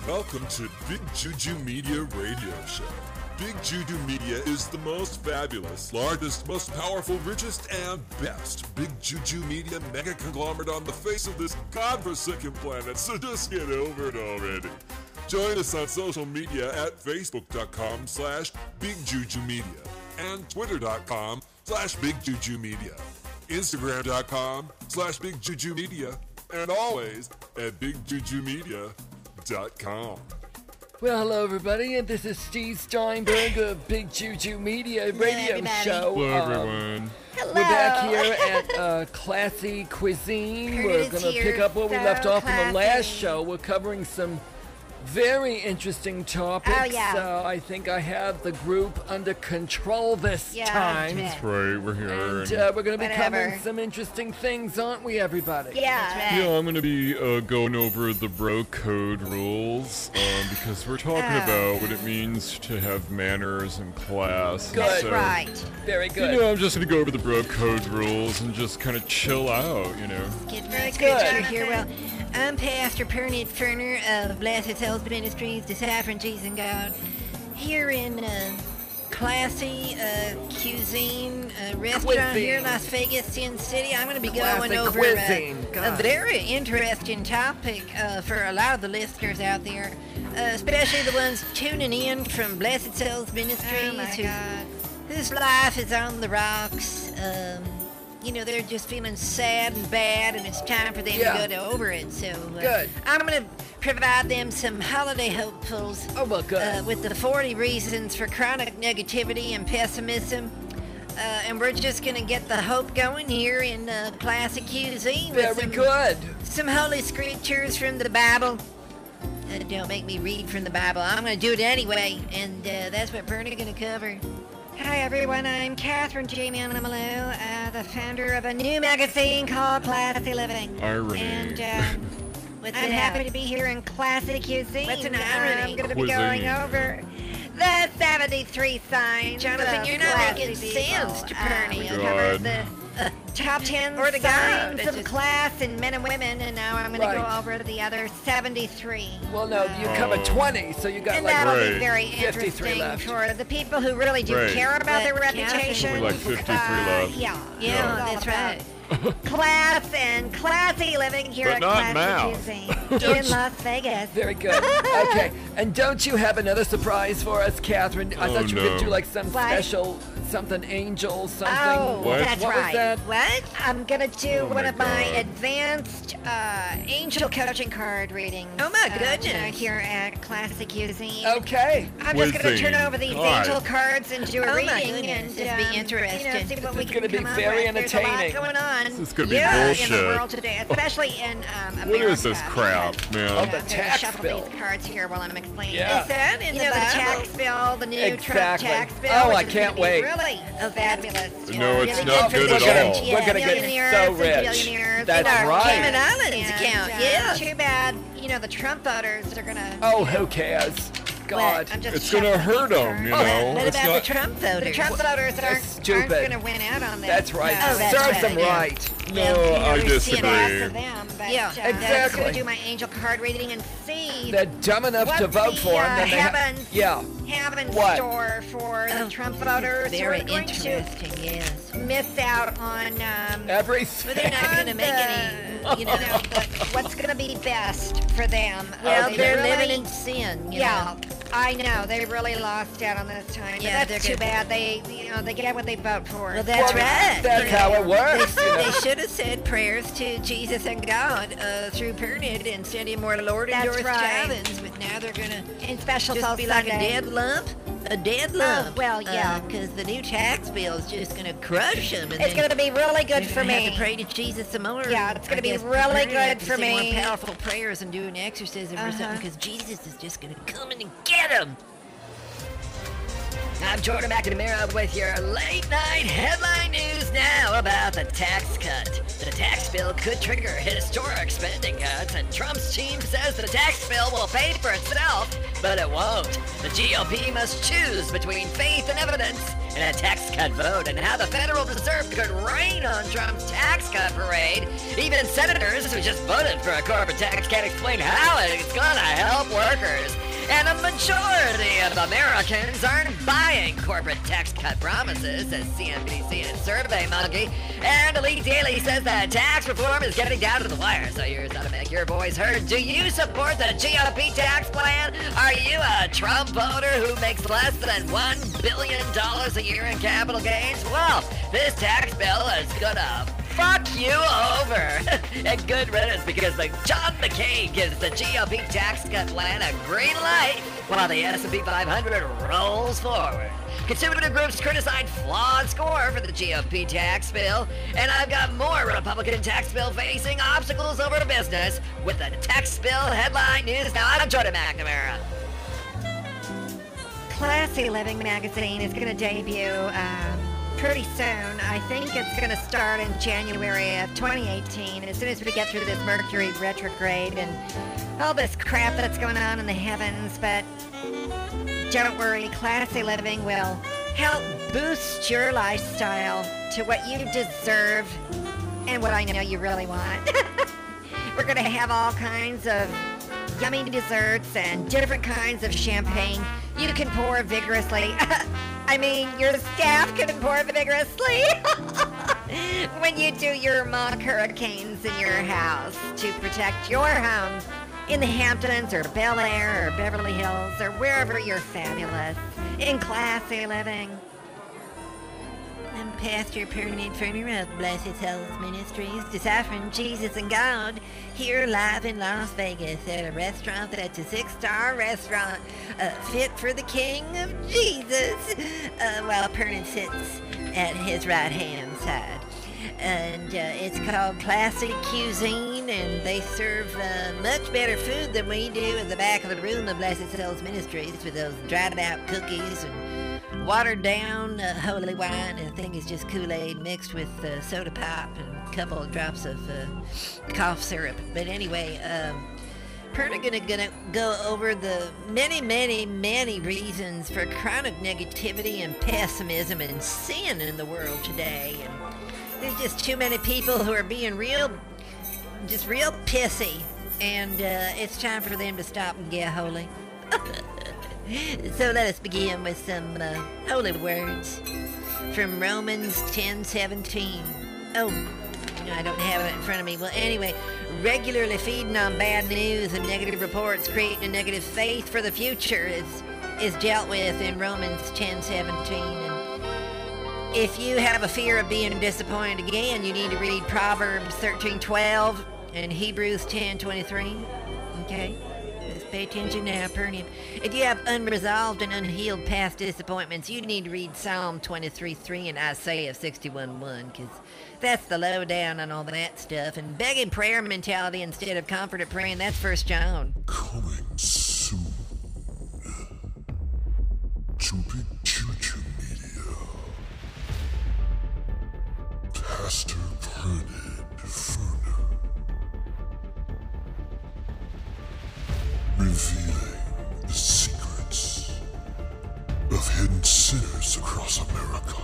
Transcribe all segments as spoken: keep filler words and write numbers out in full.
Welcome to Big Juju Media Radio Show. Big Juju Media is the most fabulous, largest, most powerful, richest, and best Big Juju Media mega conglomerate on the face of this godforsaken planet, so just get over it already. Join us on social media at facebook.com slash bigjujumedia and twitter.com slash bigjujumedia, instagram.com slash bigjujumedia, and always at bigjujumedia dot com. Well, hello everybody, and this is Steve Steinberg of Big Juju Media Radio everybody. Show. Hello, Um, everyone. Hello. We're back here at uh, Classy Cuisine. Kurt We're is going to here, pick up where we so left off in the last classy. show. We're covering some very interesting topics. Oh, yeah. Uh, I think I have the group under control this Yeah, time. that's That's right, we're here. And and- uh, we're going to be Whatever. covering some interesting things, aren't we, everybody? Yeah. That's right. yeah, I'm going to be uh, going over the bro code rules um, because we're talking Oh. about what it means to have manners and class. and Good. so, Right. Very You good. know, I'm just going to go over the bro code rules and just kind of chill out, you know. Get Very my good. scripture here. Well, I'm Pastor Pernod Ferner of Blessed Souls Ministries, Deciphering Jesus and God, here in uh, Classy uh, Cuisine uh, restaurant Cuisine. here in Las Vegas, Sin City. I'm going to be Classic going over cuisine. uh, a God. very interesting topic uh, for a lot of the listeners out there, uh, especially the ones tuning in from Blessed Souls Ministries. Oh, my who- God. Whose life is on the rocks. Um, you know, they're just feeling sad and bad, and it's time for them Yeah. to go over it. So uh, Good. I'm going to provide them some holiday hopefuls Oh, well, good. uh, with the forty reasons for chronic negativity and pessimism. Uh, and we're just going to get the hope going here in uh, Classic Cuisine. with Very some, good. Some holy scriptures from the Bible. Uh, don't make me read from the Bible. I'm going to do it anyway, and uh, that's what Bernie's going to cover. Hi everyone, I'm Catherine Jamie Animalou, uh, the founder of a new magazine called Classy Living. Irony. And um, I'm happy to be here in Classy Cuisine. What's an Uh, irony? I'm going to be going Cuisine. over the seventy-three signs. Jonathan, of you're not classy making people. sense to Uh, Bernie. we God. covered the uh, top ten Or the guy signs that of just- class in men and women, and now I'm going to Right. go over the other seventy-three. Well, no, you Uh, covered Oh. twenty, so you got And like that'll Right. be very fifty-three interesting left. for the people who really do Right. care about their But reputation. Catherine- Only like fifty-three Uh, left. Yeah, Yeah, it's all that's about right. Class and classy living here But at not Classy mouth. Cuisine in Las Vegas. Very good. Okay, and don't you have another surprise for us, Catherine? I Oh, thought you were going to no. do like some What? special, something angel, something. Oh, What? that's What was right. that? What? I'm gonna do Oh, one my of my God. advanced uh, angel coaching card readings. Oh, my uh, goodness. here at Classy Cuisine. Okay. I'm just going to Cuisine. turn over these God. angel cards and do a Oh, reading. my goodness. And, This will be um, You know, interesting. see what This we is can gonna be come up very with. There's a entertaining. lot going on. This is gonna be yeah, in bullshit. the world today, especially in um, America. What is this crap, man? Oh, Yeah, the I'm gonna tax shuffle bill. these cards here while I'm explaining. Yeah. Is that in You the know, the Bible? tax bill, the new Trump Exactly. tax bill. Oh, which I is can't gonna be wait. Really fabulous. No, it's Really not good for good the at all. rich, We're gonna yeah, get millionaires so and rich. billionaires That's in our right. Cayman Islands And, account, uh, yeah. Too bad, you know, the Trump voters are gonna. Oh, who cares? God. I'm just It's gonna shuffling hurt these them, you cards. know. What It's about not. the Trump voters? The Trump voters They're aren't, aren't stupid. gonna win out on this. That's right. No, Oh, that's Serves right, them yeah. right. No, you know, I we see it bad disagree. for them, but, Yeah, uh, I'm just exactly. gonna do my angel card reading and see They're dumb enough what to vote the, for him. uh, Then they ha- heavens yeah. have in What? store for the Oh, Trump this is voters who Very are going to interesting, yes. miss out on um, Everything. But they're not going to make any, you know. know, what, what's going to be best for them. Well, Uh, they they're really- living in sin, you Yeah, know. I know. They really lost out on this time. But Yeah, that's they're too gonna- bad. They, you know, they get what they vote for. Well, that's Well, right. That's how it works. They, you know. they should have said prayers to Jesus and God uh, through Pernod instead of more Lord and That's Doris right. Challenge, but now they're gonna in special just Soul be like a Sunday. dead lump, a dead lump. well, yeah. because the new tax bill is just gonna crush them. And It's then going to be really good they're for gonna me. have to pray to Jesus some more. Yeah, it's gonna I be guess really Pernod good have to for say me. More powerful prayers and do an exorcism or Uh-huh. something, because Jesus is just gonna come in and get them. I'm Jordan McNamara with your late night headline news now about the tax cut. The tax bill could trigger historic spending cuts, and Trump's team says the tax bill will pay for itself, but it won't. The G O P must choose between faith and evidence in a tax cut vote, and how the Federal Reserve could rain on Trump's tax cut parade. Even senators who just voted for a corporate tax can't explain how it's gonna help workers. And a majority of Americans aren't buying corporate tax cut promises, says C N B C and SurveyMonkey. And Elite Daily says that tax reform is getting down to the wire, so here's how to make your voice heard. Do you support the G O P tax plan? Are you a Trump voter who makes less than one billion dollars a year in capital gains? Well, this tax bill is gonna fuck you over. And good riddance, because the John McCain gives the G O P tax cut plan a green light while the S and P five hundred rolls forward. Conservative groups criticize flawed score for the G O P tax bill, and I've got more Republican tax bill facing obstacles over to business with the tax bill headline news. Now, I'm Jordan McNamara. Classy Living magazine is going to debut um, pretty soon. I think it's going to start in January of twenty eighteen, as soon as we get through this Mercury retrograde and all this crap that's going on in the heavens. But don't worry, Classy Living will help boost your lifestyle to what you deserve and what I know you really want. We're going to have all kinds of yummy desserts and different kinds of champagne you can pour vigorously. I mean, your staff can pour vigorously when you do your mock hurricanes in your house to protect your home in the Hamptons or Bel Air or Beverly Hills or wherever you're fabulous in Classy Living. I'm Pastor Permanent Firmer of Blessed Souls Ministries, deciphering Jesus and God, here live in Las Vegas at a restaurant that's a six-star restaurant, uh, fit for the King of Jesus, uh, while Pernan sits at his right-hand side. And uh, it's called Classic Cuisine, and they serve uh, much better food than we do in the back of the room of Blessed Souls Ministries with those dried-out cookies and watered-down uh, holy wine. And I think it's just Kool-Aid mixed with uh, soda pop and a couple of drops of uh, cough syrup. But anyway, um, Perna gonna, gonna go over the many, many, many reasons for chronic negativity and pessimism and sin in the world today. And there's just too many people who are being real, just real pissy, and uh, it's time for them to stop and get holy. So let us begin with some uh, holy words from Romans ten seventeen. Oh, no, I don't have it in front of me. Well, anyway, regularly feeding on bad news and negative reports, creating a negative faith for the future is is dealt with in Romans ten seventeen. And if you have a fear of being disappointed again, you need to read Proverbs thirteen twelve and Hebrews ten twenty-three. Okay? Just pay attention now, Pernium. If you have unresolved and unhealed past disappointments, you need to read Psalm twenty-three three and Isaiah sixty-one one, because that's the lowdown on all that stuff. And begging prayer mentality instead of comforted praying, that's First John. Coming soon to Big Juju Media. Pastor Bernard Furner, revealing the secrets of hidden sinners across America.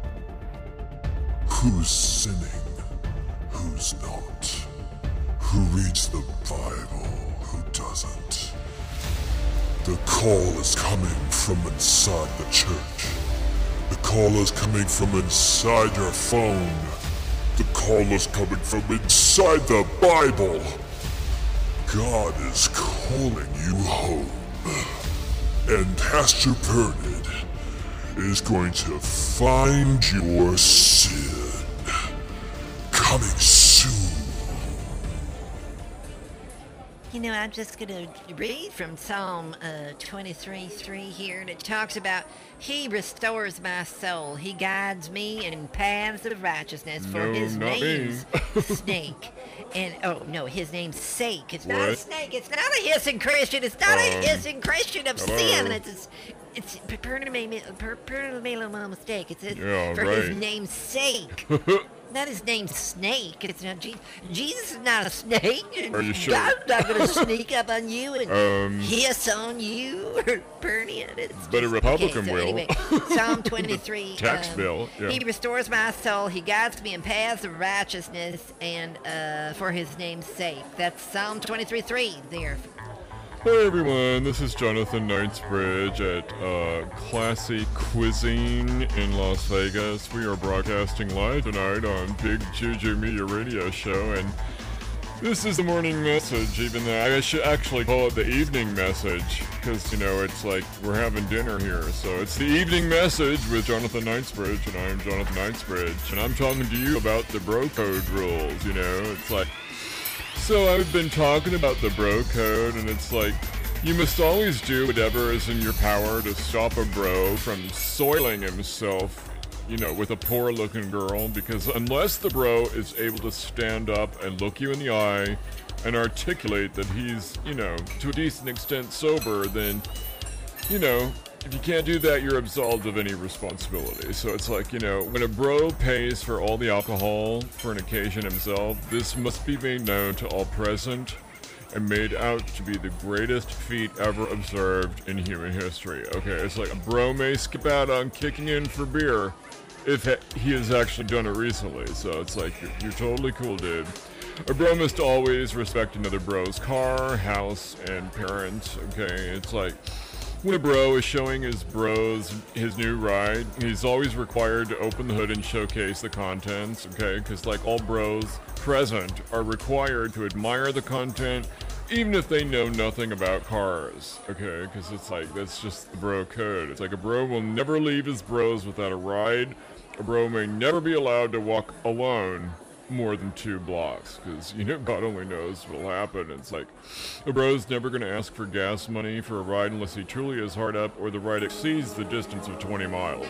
Who's sinning, who's not, who reads the Bible, who doesn't. The call is coming from inside the church. The call is coming from inside your phone. The call is coming from inside the Bible. God is calling you home. And Pastor Bernard is going to find your sin. Coming soon. You know, I'm just going to read from Psalm uh, twenty-three three here, and it talks about, He restores my soul. He guides me in paths of righteousness for No, His not me. name's snake. And, oh, no, His name's sake. It's not a What? snake. It's not a hissing Christian. It's not a Um, hissing Christian of hello? sin. It's, it's, it's pardon me, per- pardon me, little mistake. It's it's Yeah, for His right. name's sake. Not His name's Snake. It's not Jesus. Jesus is not a snake. Are you sure? God's not going to sneak up on you and Um, hiss on you or burn you. It's But a just- Republican okay, so will. Anyway, Psalm twenty-three. Tax um, bill, yeah. He restores my soul. He guides me in paths of righteousness and uh, for His name's sake. That's Psalm twenty-three three there. Hey everyone, this is Jonathan Knightsbridge at uh, Classy Cuisine in Las Vegas. We are broadcasting live tonight on Big Juju Media Radio Show, and this is the morning message, even though I should actually call it the evening message, because, you know, it's like we're having dinner here. So it's the evening message with Jonathan Knightsbridge, and I'm Jonathan Knightsbridge, and I'm talking to you about the bro code rules, you know? It's like... So I've been talking about the bro code, and it's like, you must always do whatever is in your power to stop a bro from soiling himself, you know, with a poor-looking girl, because unless the bro is able to stand up and look you in the eye and articulate that he's, you know, to a decent extent sober, then, you know, if you can't do that, you're absolved of any responsibility. So it's like, you know, when a bro pays for all the alcohol for an occasion himself, this must be made known to all present and made out to be the greatest feat ever observed in human history. Okay, it's like a bro may skip out on kicking in for beer if he has actually done it recently. So it's like, you're, you're totally cool, dude. A bro must always respect another bro's car, house, and parents. Okay, it's like, when a bro is showing his bros his new ride, he's always required to open the hood and showcase the contents, okay? Because, like, all bros present are required to admire the content, even if they know nothing about cars, okay? Because it's like, that's just the bro code. It's like a bro will never leave his bros without a ride. A bro may never be allowed to walk alone more than two blocks, because, you know, God only knows what'll happen. It's like, a bro's never going to ask for gas money for a ride unless he truly is hard up or the ride exceeds the distance of twenty miles.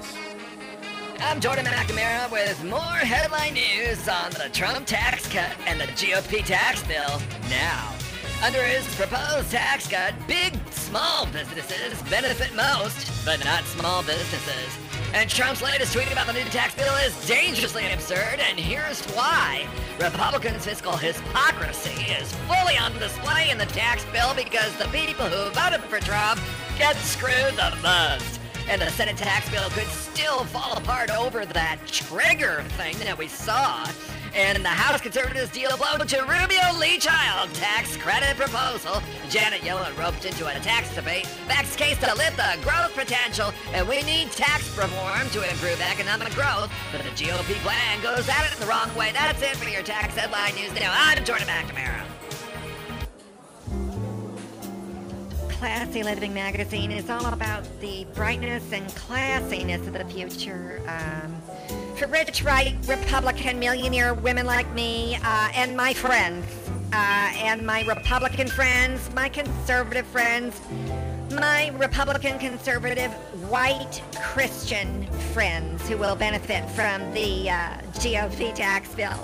I'm Jordan McNamara with more headline news on the Trump tax cut and the G O P tax bill now. Under his proposed tax cut, big, small businesses benefit most, but not small businesses. And Trump's latest tweet about the new tax bill is dangerously absurd, and here's why. Republicans' fiscal hypocrisy is fully on display in the tax bill because the people who voted for Trump get screwed the most. And the Senate tax bill could still fall apart over that trigger thing that we saw. And the House conservatives deal a blow to Rubio Lee Child tax credit proposal. Janet Yellen roped into a tax debate, backs case to lift the growth potential, and we need tax reform to improve economic growth. But the G O P plan goes at it in the wrong way. That's it for your tax headline news. Now, I'm Jordan McNamara. Classy Living magazine is all about the brightness and classiness of the future. Um, for rich, right, Republican millionaire women like me uh, and my friends, uh, and my Republican friends, my conservative friends, my Republican conservative white Christian friends who will benefit from the uh, G O P tax bill.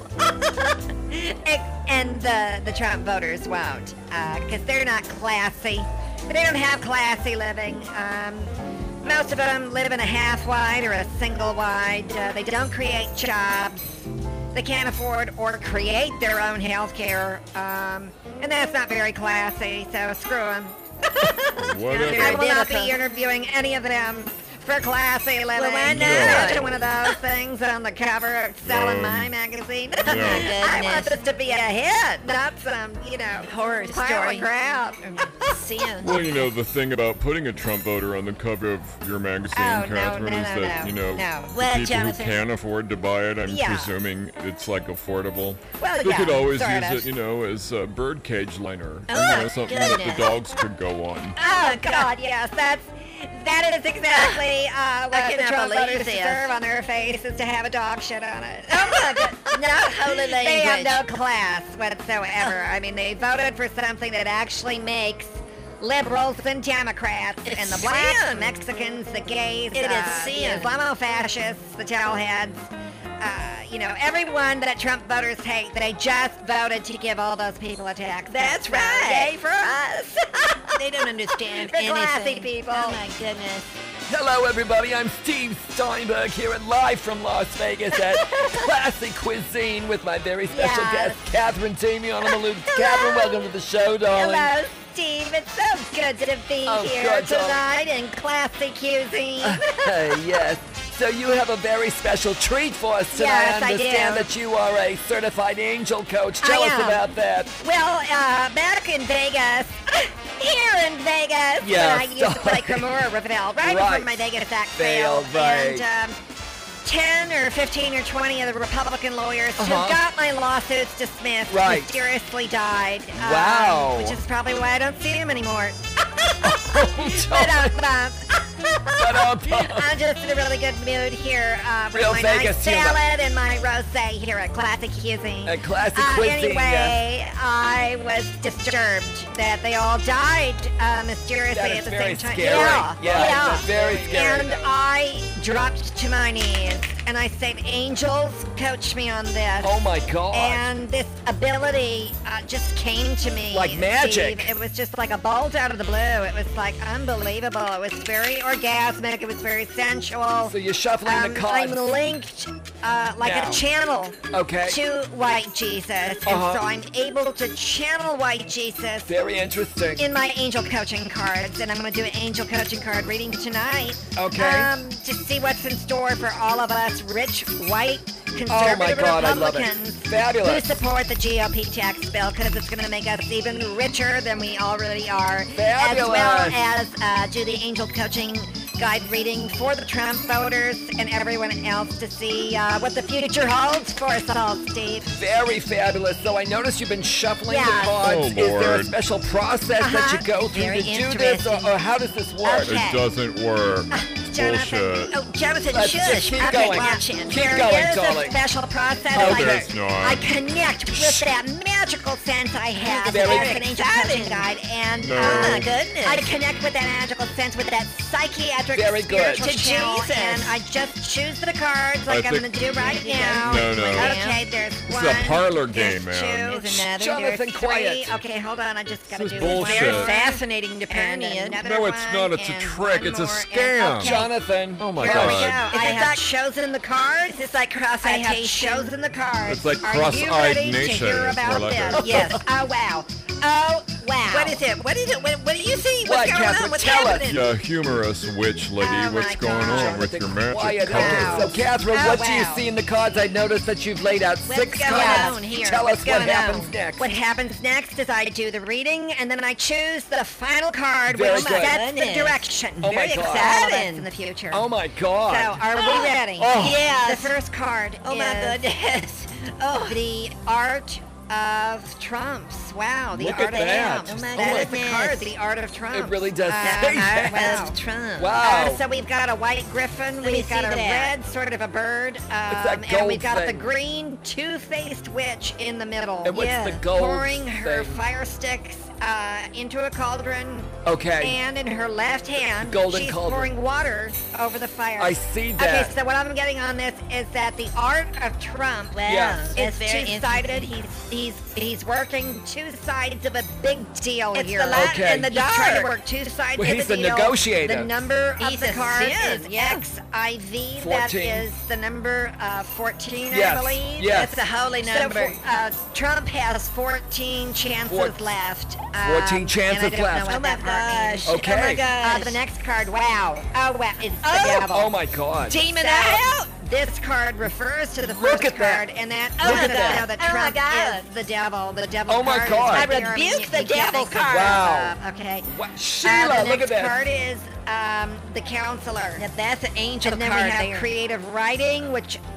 And the, the Trump voters won't, because uh, they're not classy. They don't have classy living. Um, most of them live in a half wide or a single wide. Uh, they don't create jobs. They can't afford or create their own health care. Um, and that's not very classy, so screw them. Whatever. I will not be interviewing any of them for classy living. Well, why Such not? one of those things on the cover of selling Um, my magazine. yeah. I want this to be a hit, not some, you know, Horror pile story. of crap. Sin. Well, you know, the thing about putting a Trump voter on the cover of your magazine, Oh, no, Catherine, no, is no, that, no, you know, no. the Well, people Jonathan- who can afford to buy it, I'm Yeah. presuming it's, like, affordable. Well, They yeah, could always sort use of. it, you know, as a birdcage liner. Oh, you know, something that the goodness. dogs could go on. Oh, God, yes, that's, that is exactly Basically, uh, what the cannot Trump believe voters this. deserve on their face is to have a dog shit on it. Oh my God. No holy language. They have no class whatsoever. I mean, they voted for something that actually makes liberals and Democrats It's and the blacks, sin. the Mexicans, the gays, It is uh, the sin. Islamo-fascists, the towelheads, uh, you know, everyone that Trump voters hate, they just voted to give all those people a tax. That's So, right. Yay for us. They don't understand For classy anything. people. Oh my goodness. Hello, everybody. I'm Steve Steinberg here and live from Las Vegas at Classic Cuisine with my very special Yes. guest, Catherine Damian on the loop. Catherine, welcome to the show, darling. Hello, Steve. It's so good to be Oh, here God, darling. tonight in classy cuisine. Hey, yes. So you have a very special treat for us tonight. Yes, I I understand do. that you are a certified angel coach. Tell I us am. about that. Well, uh, back in Vegas, here in Vegas, Yes, when I used to play darling. Cremora Revel, right, Right. before my Vegas act Failed, failed, right. and um, ten or fifteen or twenty of the Republican lawyers Uh-huh. who got my lawsuits dismissed Right. mysteriously died. um, Wow. which is probably why I don't see them anymore. But, But, um, um, um, I'm just in a really good mood here uh, with Real my Vegas nice humor. salad and my rosé here at Classic Cuisine. At Classic uh, Cuisine, Anyway, I was disturbed that they all died uh, mysteriously That at is the very same time. scary. Yeah, Yeah, yeah. that's very scary. And I dropped to my knees and I said, "Angels, coach me on this." oh, my God. And this ability uh, just came to me. Like magic. Steve. It was just like a bolt out of the blue. It was like unbelievable. It was very orgasmic. It was very sensual. So you're shuffling Um, the cards. I'm linked uh, like Now. a channel Okay. to White Jesus. And Uh-huh. so I'm able to channel White Jesus Very interesting. in my angel coaching cards, and I'm going to do an angel coaching card reading tonight. Okay. Um, to see what's in store for all of us rich, white, Oh conservative my God, I love it. Republicans Fabulous. who support the G O P tax bill because it's going to make us even richer than we already are. Fabulous. As well as uh, do the angel coaching guide reading for the Trump voters and everyone else to see uh, what the future holds for us all, Steve. Very fabulous. So I noticed you've been shuffling Yeah. the cards. Oh, Is there a Lord. special process that Uh-huh. you go through Very to do this, or, interesting. or how does this work? Okay. It doesn't work. It's Jonathan, bullshit. Oh, Jonathan, Let's shush. just keep I've been going. watching. Keep There going, is darling. a special process. Oh, I, there's not. I connect with that magical sense I have Very as an angel coaching exciting. guide, and No. uh, Oh my goodness. I connect with that magical sense with that psychiatric Very good. spiritual To channel, Jesus. and I just choose the cards like I I'm think- going to do right now. No, no. Okay, there's This one. is a parlor there's game, man. Two, There's another. Jonathan, there's quiet. three. Okay, hold on. I just got to This do is one. bullshit. Very fascinating to And Pernian. another No, it's one, not. It's a and trick. one It's a more, and- scam. okay. Jonathan. Oh my Here we go. God. Is I it have like- chosen the cards. It's like cross I have chosen the cards. It's like Are you cross-eyed ready nation. to hear It's more about like this? a- Yes. Oh wow. Oh wow. What is it? What is it? What, what do you see? What, What's going Catherine? on? What's Tell us. happening? Yeah, humorous witch lady. Oh What's my going God. on with your magic Quiet. cards? Okay, so Catherine, Oh, what do you wow. see in the cards? I noticed that you've laid out What's six going cards. on here? Tell What's us what going happens on? next. What happens next is I do the reading and then I choose the final card Very which good. sets the Goodness. direction. Oh my Very God. for all of us exciting. in the future. Oh my So God. are we ready? Oh. Yes. The first card Oh is my goodness. Oh. the art of Trumps. Wow, the Look art at of that. Trumps. Oh my That is the goodness. card, the art of Trumps. It really does Uh, say uh, that. wow. Of Trump. Wow. Uh, so we've got a white griffin, me we've got see a that. red sort of a bird, um, that and gold we've got the thing? green two-faced witch in the middle. And what's Yeah. the gold pouring her thing? fire sticks uh, into a cauldron, Okay. and in her left hand, Golden she's cauldron. pouring water over the fire. I see Okay, that. so what I'm getting on this is that the art of Trump Wow. Yes. That's is very two-sided. interesting. He's he's he's working two sides of a big deal It's here. the light Okay. and the He's trying to dark. work two sides Well, of he's the the deal. negotiator. The number He's of the a card sin, is yeah. X I V. That fourteen. is the number uh, fourteen, Yes, I believe. yes. That's a holy So number. for- uh, Trump has fourteen chances Four- left. Um, fourteen and chances I don't left. Know what Oh my that part means. gosh. Okay. Oh my Uh, gosh. the next card, wow. Oh, wow. It's the Oh. devil. Oh my God. Demon So, out. This card refers to the Look first at that. card, and that Look lets at us that. know that Oh my Trump God. is the devil. The devil Oh my card. God. Is I right there. rebuke You- the you can't devil make this card. Wow. up, Okay. What? Uh, Sheila, the look next at that. card is um, the counselor. Now, that's an angel And then card we have there. creative writing, which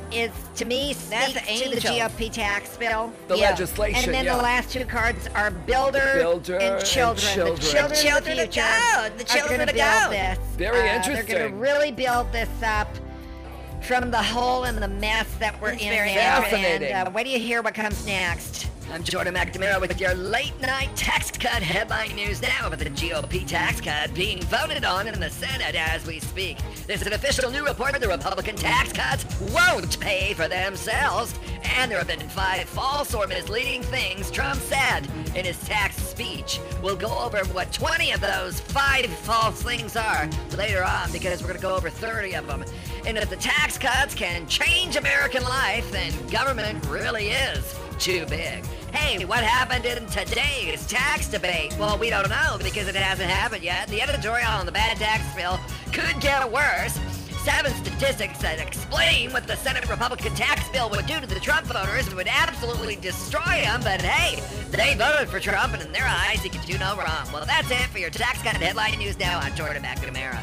is, to me, That's speaks to angel. the G O P tax bill. The Yeah. legislation, And then yeah. the last two cards are builder, Builder and children. and The children. children, The children of the of future God. The are children gonna of build God. this. Very Uh, They're interesting. going to really build this up from the hole and the mess that we're It's in very now. fascinating. And uh, wait till you hear what comes next. I'm Jordan McNamara with your late night tax cut headline news now with the G O P tax cut being voted on in the Senate as we speak. There's an official new report that the Republican tax cuts won't pay for themselves, and there have been five false or misleading things Trump said in his tax speech. We'll go over what twenty of those five false things are later on because we're going to go over thirty of them. And if the tax cuts can change American life, then government really is too big. Hey, what happened in today's tax debate? Well, we don't know because it hasn't happened yet. The editorial on the bad tax bill could get worse. Seven statistics that explain what the Senate Republican tax bill would do to the Trump voters would absolutely destroy them, but hey, they voted for Trump, and in their eyes, he could do no wrong. Well, that's it for your tax cut headline news now. I'm Jordan McNamara.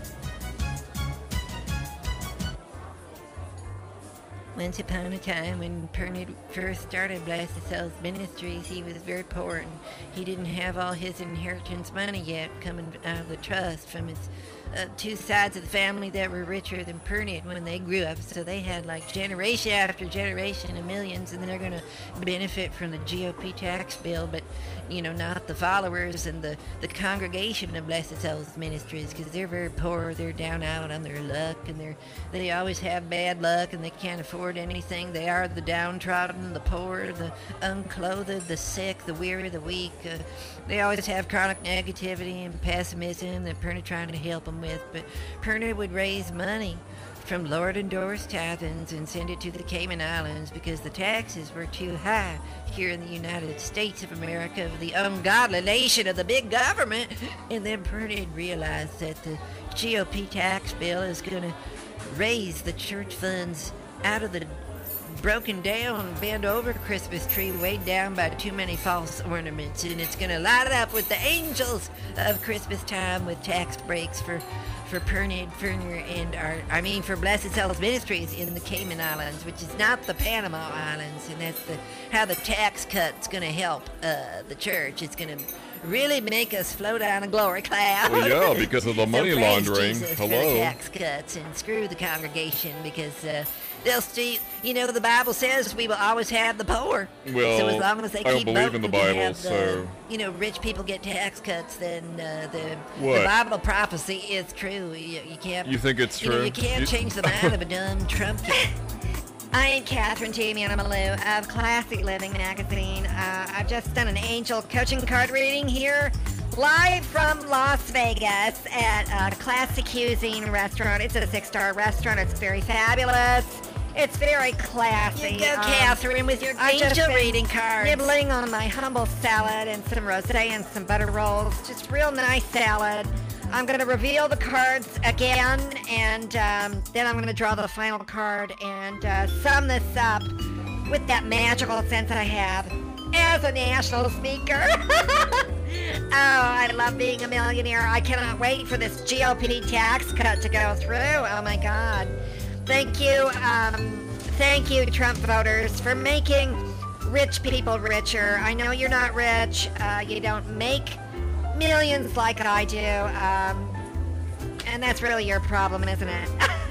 Once upon a time, when Pernod first started Blessed Souls Ministries, he was very poor and he didn't have all his inheritance money yet coming out of the trust from his uh, two sides of the family that were richer than Pernod when they grew up. So they had like generation after generation of millions, and then they're going to benefit from the G O P tax bill, but you know, not the followers and the, the congregation of Blessed Souls Ministries, because they're very poor. They're down out on their luck, and they're they always have bad luck, and they can't afford anything. They are the downtrodden, the poor, the unclothed, the sick, the weary, the weak. Uh, they always have chronic negativity and pessimism that Pernod trying to help them with, but Pernod would raise money from Lord endorsed tithings and send it to the Cayman Islands because the taxes were too high here in the United States of America, the ungodly nation of the big government. And then Pernod realized that the G O P tax bill is going to raise the church funds out of the broken down, bent over Christmas tree weighed down by too many false ornaments, and it's going to light up with the angels of Christmas time with tax breaks for for Pernod, Ferner, and our, I mean for Blessed Souls Ministries in the Cayman Islands, which is not the Panama Islands, and that's the how the tax cut's going to help uh, the church. It's going to really make us float on a glory cloud. Well, yeah, because of the money so praise laundering. Jesus Hello. For the tax cuts, and screw the congregation because uh, they'll still, you know, the Bible says we will always have the poor. Well, so as long as they I don't keep believe in voting the to Bible, have the, so- you know, rich people get tax cuts, then uh, the, What? the Bible prophecy is true. You, you can't. You think it's you know, true? you can't You- change the mind of a dumb Trump kid. I'm Catherine Jamiana Malou of Classy Living Magazine. Uh, I've just done an angel coaching card reading here, live from Las Vegas at uh, Classy Cuisine Restaurant. It's a six-star restaurant. It's very fabulous. It's very classy. You go, Um, Catherine, with your I've just angel been reading cards. nibbling on my humble salad and some rosé and some butter rolls. Just real nice salad. I'm going to reveal the cards again, and um, then I'm going to draw the final card and uh, sum this up with that magical sense that I have as a national speaker. Oh, I love being a millionaire. I cannot wait for this G O P tax cut to go through. Oh, my God. Thank you, um, thank you, Trump voters, for making rich people richer. I know you're not rich. Uh, you don't make millions like I do. Um, and that's really your problem, isn't it?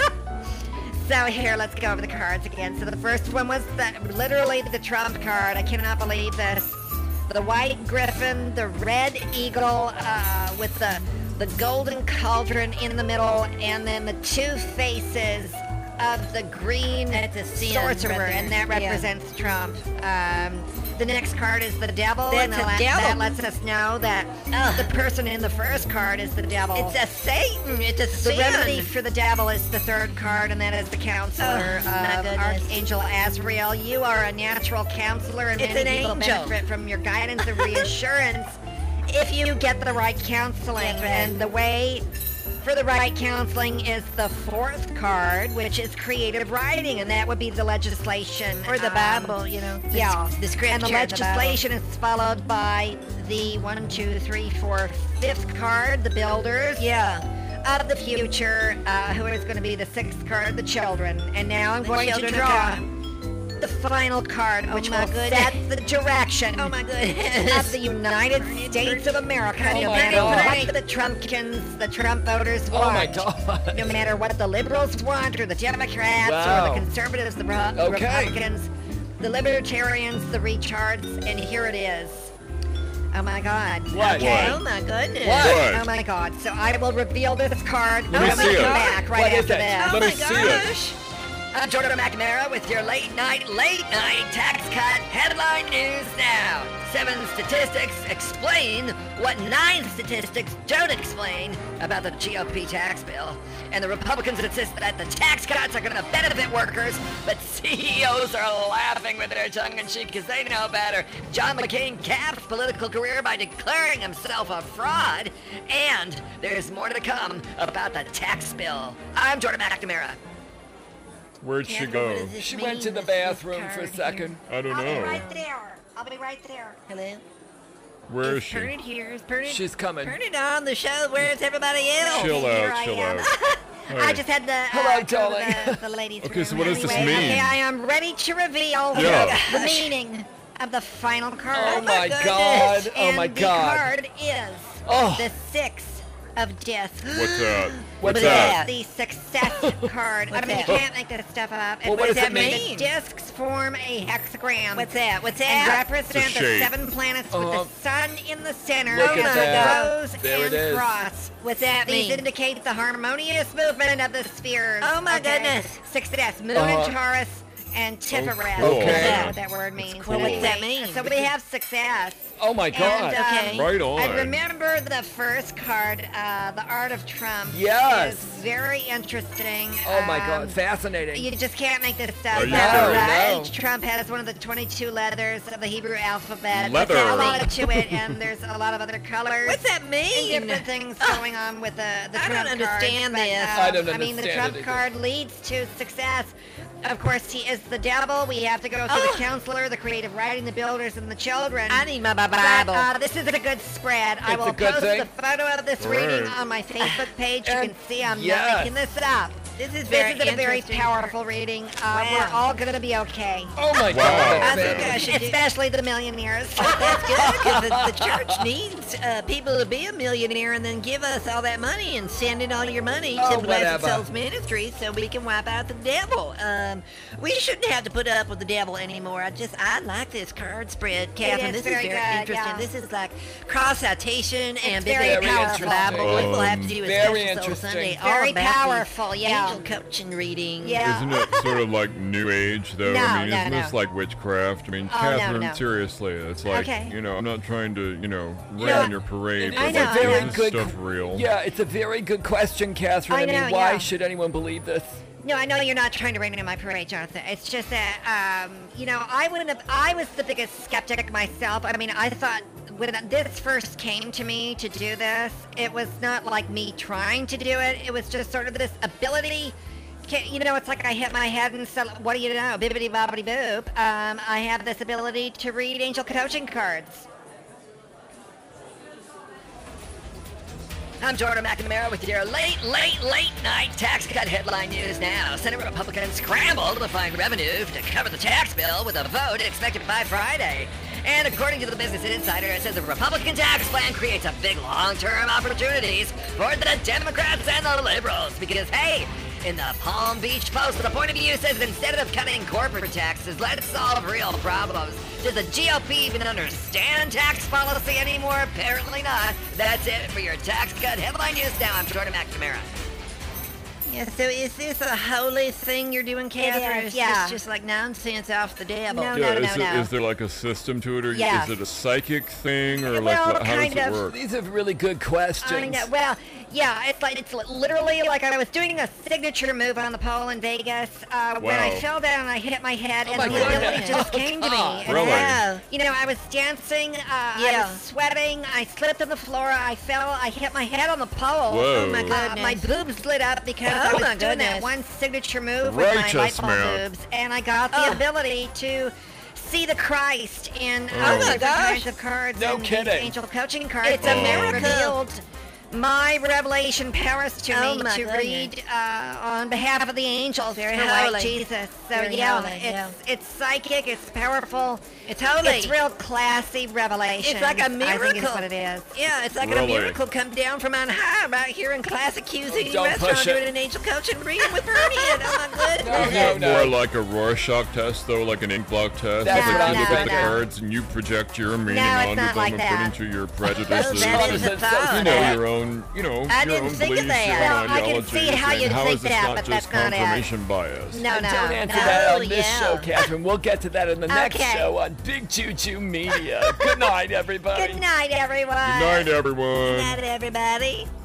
So here, let's go over the cards again. So the first one was the, literally the Trump card. I cannot believe this. The white griffin, the red eagle uh, with the, the golden cauldron in the middle, and then the two faces of the green That's a sin, sorcerer, brother. and that Yeah. represents Trump. Um, the next card is the devil, and That's the a la- devil. that lets us know that Ugh. the person in the first card is the devil. It's a Satan. It's a The sin. remedy for the devil is the third card, and that is the counselor Oh, my of goodness. Archangel Azrael. You are a natural counselor, and It's many an people angel. benefit from your guidance and reassurance if you get the right counseling. That's right. And the way for the right counseling is the fourth card, which is creative writing, and that would be the legislation. Or the um, Bible, you know. the- yeah, The scripture. and the of Bible. legislation is followed by the one, two, three, four, fifth card, the builders. Yeah. of the future, uh, who is going to be the sixth card, the children. And now I'm The going to children draw of the final card, Oh which my will goodness. set the direction Oh my of goodness. the United States of America. Oh no my matter God. what the Trumpkins, the Trump voters Oh want. my God. No matter what the liberals want, or the Democrats, Wow. or the conservatives, the Re- Okay. Republicans, the libertarians, the rechards, and here it is. Oh my God. What? Okay. Oh my goodness. What? What? Oh my God. So I will reveal this card. Let me I'm see gonna it. come back right What is after it? this. Oh Let my me see it. gosh. I'm Jordan McNamara with your late night, late night tax cut headline news now. Seven statistics explain what nine statistics don't explain about the G O P tax bill. And the Republicans insist that the tax cuts are going to benefit workers, but C E Os are laughing with their tongue in cheek because they know better. John McCain capped political career by declaring himself a fraud. And there's more to come about the tax bill. I'm Jordan McNamara. Where'd she Catherine, go? what does this She mean, went to the this- this bathroom for a card second. I don't I'll be know. right there. I'll be right there. Hello? Where is Turn she? it here. Turn it. She's coming. Turn it on the show. Where's everybody else? Chill Here out, I chill am. out. I Alright. just had the, uh, Hello, go to darling. the, the ladies' Okay, so room. what does this Anyway, mean? Okay, I am ready to reveal Yeah. the meaning of the final card. Oh my goodness. God. Oh and my the God. card is Oh. the six of discs. What's that? What's is that? that? The success card. I What's mean, you that? can't make this stuff up. Well, And what does does it mean? The discs form a hexagram. What's that? What's And that? represent It's a the shape. seven planets Uh-huh. with the sun in the center. Look and at the that. rose There and it is. cross. What's that These mean? indicate the harmonious movement of the spheres. Oh my Okay? goodness. Success. Moon Uh-huh. and Taurus and Tifereth. cool. Is Okay. that what that word means? cool. What does that Anyway, mean? So we have success. Oh my God. And, um, Okay. Right on. I remember the first card, uh, The Art of Trump. Yes. Is very interesting. Oh my Um, God. Fascinating. You just can't make this stuff Are you up, serious? right? No. Trump has one of the twenty-two letters of the Hebrew alphabet. Leather. There's a lot to it, and there's a lot of other colors. What's that And mean? different things going on with the, the I Trump don't understand cards, but, this. um, I don't I mean, the understand Trump it either. card leads to success. Of course, he is the devil. We have to go through Oh. the counselor, the creative writing, the builders, and the children. I need my But, Bible. uh, this is a good spread. I It's will a good post thing. the photo of this Right. reading on my Facebook page. You And- can see I'm yes. not making this up. This is This very is a very interesting. powerful reading. Uh, Wow. We're all going to be okay. Oh my Wow. God. I That's think I it. should do- Especially the millionaires. That's good because the, the church needs uh, people to be a millionaire and then give us all that money and send in all your money Oh, to Blessed whatever. Souls Ministries so we can wipe out the devil. Um, we shouldn't have to put up with the devil anymore. I just I like this card spread, Catherine. is This is very very good, interesting. yeah. This is like cross citation and very biblical powerful. Bible. What we'll have to do is Very Special Soul interesting. Sunday all Very about these powerful, yeah. angel coaching reading. Yeah. Isn't it sort of like New Age, though? No, I mean, no, isn't this no. like witchcraft? I mean, Oh, no, Catherine, no. seriously, it's like, Okay. you know, I'm not trying to, you know, rain know, on your parade, It but I is know, a like, I very is this good. stuff real? Yeah, it's a very good question, Catherine. I I, mean, know, why yeah. should anyone believe this? No, I know you're not trying to rain on my parade, Jonathan. It's just that, um, you know, I wouldn't have. I was the biggest skeptic myself. I mean, I thought when this first came to me to do this, it was not like me trying to do it. It was just sort of this ability. Ca- You know, it's like I hit my head and said, "What do you know? Bibbity bobbity boop." Um, I have this ability to read angel coaching cards. I'm Jordan McNamara with your late, late, late night tax cut headline news now. Senate Republicans scramble to find revenue to cover the tax bill with a vote expected by Friday. And according to the Business Insider, it says the Republican tax plan creates a big long-term opportunities for the Democrats and the liberals. Because, hey, in the Palm Beach Post, the point of view says instead of cutting corporate taxes, let's solve real problems. Does the G O P even understand tax policy anymore? Apparently not. That's it for your tax cut headline news now. I'm Jordan McNamara. Yeah, so is this a holy thing you're doing, Catherine? is, It's yeah. just, just like nonsense off the devil. No, Yeah, no, is, no, it, no. is there like a system to it, or Yes. is it a psychic thing, or like Well, what, how does kind it of. work? These are really good questions. I know. Well, yeah, it's like it's li- literally like I was doing a signature move on the pole in Vegas uh, when I Wow. fell down and I hit my head, Oh and my the ability goodness. just Oh, came to God. me. And Really? Yeah. You know, I was dancing, uh, I Yeah. was sweating, I slipped on the floor, I fell, I hit my head on the pole. Whoa. Oh my Uh, my goodness. boobs lit up because Oh I was my doing that goodness. one signature move with my light Righteous bulb man. boobs, and I got the Oh. ability to see the Christ in Oh uh, my different gosh. kinds of cards No and these kidding. angel coaching cards. It's a and they miracle. revealed My revelation powers to Oh, me my to goodness. read uh, on behalf of the angels Very for holy. White Jesus. So Very yeah, holy, it's yeah. it's psychic, it's powerful, It's holy. it's real classy revelation. It's like a I think miracle. is what it is. Yeah, it's like a Really? miracle come down from on high right here in classic Q Z Don't restaurant push it. doing an angel coach and reading with Bernie. And oh my goodness. No, Is no, it no. more like a Rorschach test, though, like an ink block test? That's where what I'm you look at the thinking. cards and you project your meaning No, it's onto not them like and that. put into your prejudices. that is is a a thought. thought. you know, your own, you know, I your didn't own think of beliefs, that. your Well, own I can see ideologies, how and you'd how think is this that, not but just that's not it. confirmation bias? No, And no. don't answer no. that on Oh, this yeah. show, Catherine. We'll get to that in the next Okay. show on Big Juju Media. Good night, everybody. Good night, everyone. Good night, everyone. Good night, everybody.